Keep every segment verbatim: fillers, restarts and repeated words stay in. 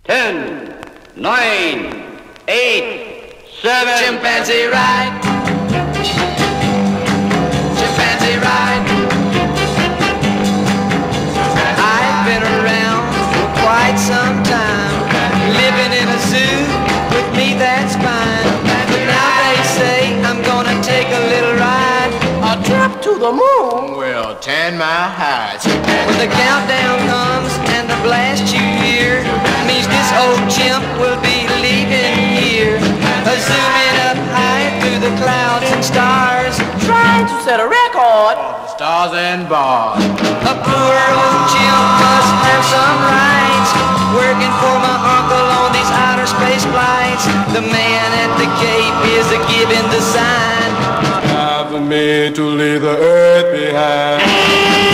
ten, nine, eight, seven. Chimpanzee ride. Chimpanzee ride. I've been around for quite some time, living in a zoo, with me that's fine. But now they say I'm gonna take a little ride, a trip to the moon. Well, ten mile high. When the countdown comes and the blast you hear means this old chimp will be leaving here, a zooming up high through the clouds and stars, trying to set a record. Stars and bars. A poor old chimp must have some rights, working for my uncle on these outer space flights. The man at the Cape is a giving the sign. Time for me to leave the earth behind.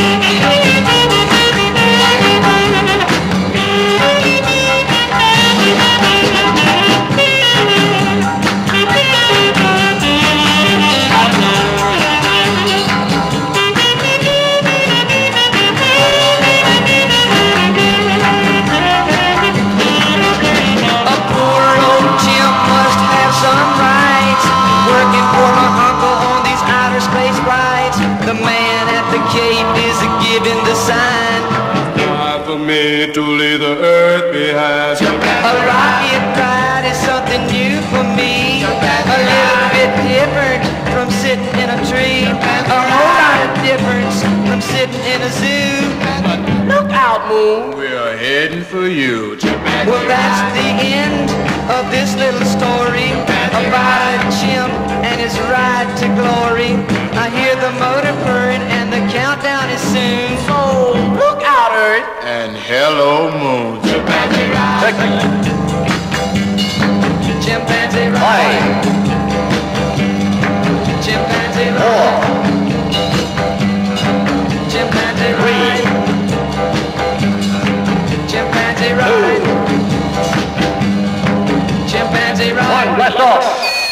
The man at the Cape is a giving the sign. Time for me to leave the earth behind. A rocket ride is something new for me, a little bit different from sitting in a tree, a whole lot of difference from sitting in a zoo. Look out, moon. We're heading for you. Well, that's the end of this little story about a chimp and his ride to glory. I hear the motor purring and the countdown is soon. So look out, Earth. And hello, moon. Chimpanzee ride. Chimpanzee ride. Five, Chimpanzee four, ride. Chimpanzee three, ride. Chimpanzee ride. Chimpanzee ride. one, blast off.